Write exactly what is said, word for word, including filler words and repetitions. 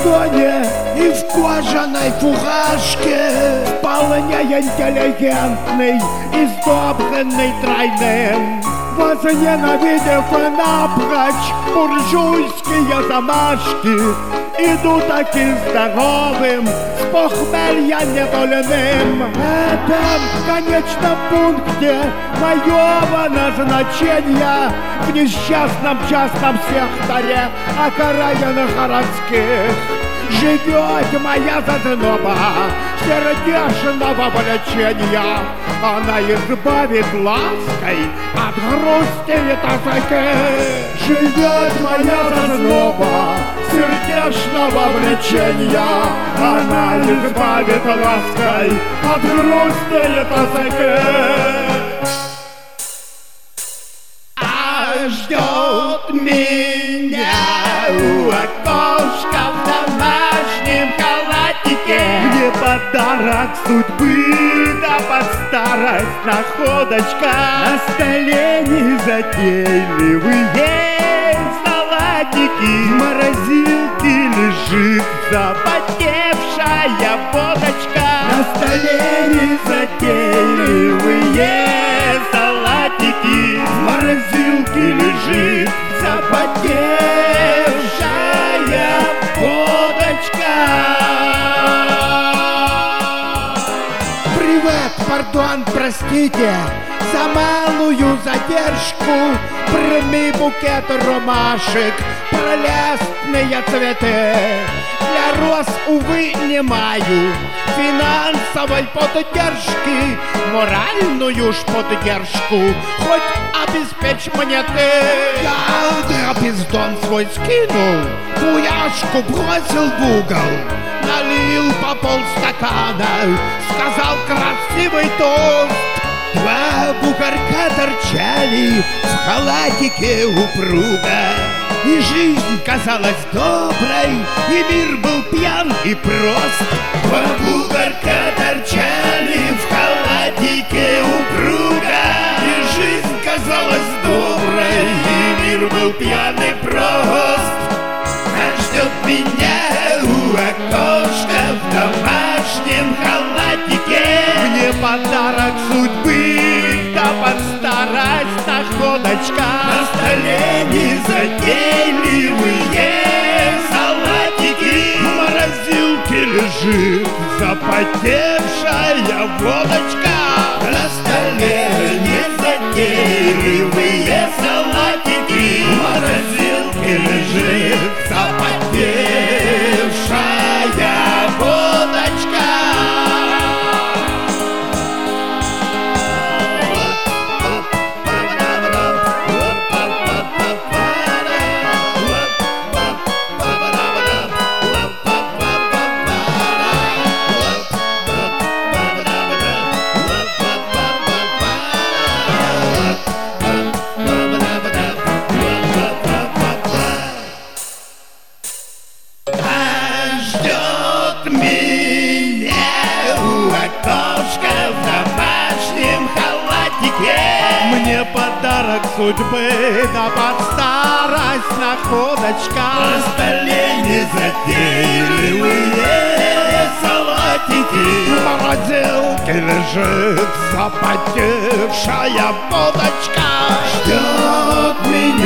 погоне и в кожаной фуражке, вполне интеллигентный и сдобренный тройным. Возненавидев напрочь буржуйские замашки, иду таки здоровым, с похмелья недольным. Это в конечном пункте моего назначения в несчастном частном секторе окраинных городских живет моя зазноба сердечного влечения. Она избавит лаской от грусти и тоски. Живет моя зазноба сердечного влечения. Она избавит лаской от грусти и тоски. А ждет меня у окошка в домашнем халатике. Мне подарок судьбы, да под старость находочка. На столе незатейливые салатики. В морозилке лежит запотевшая водочка. На столе незатейливые салатики. В морозилке лежит запотевшая водочка. Привет, пардон, простите за малую задержку. Прими букет ромашек, прелестные цветы. Для роз, увы, не маю финансовой поддержки. Моральную ж поддержку хоть обеспечь мне ты. Я драпездон свой скинул, фуяшку бросил в угол, налил по полстакана, сказал красивый тост. Два бугорка торчали в халатике упруго, и жизнь казалась доброй, и мир был пьян и прост. Два бугорка торчали в халатике упруго, и жизнь казалась доброй, и мир был пьян и прост. А ждет меня у окошка в домашнем халатике. Мне подарок судьбы, да под старость находочка. На столе незатейливые салатики. В морозилке лежит запотевшая водочка. На столе незатейливые салатики. В морозилке лежит запотевшая водочка. Мне подарок судьбы, да под старость находочка. На столе незатейливые салатики. В морозилке лежит запотевшая водочка. Ждет меня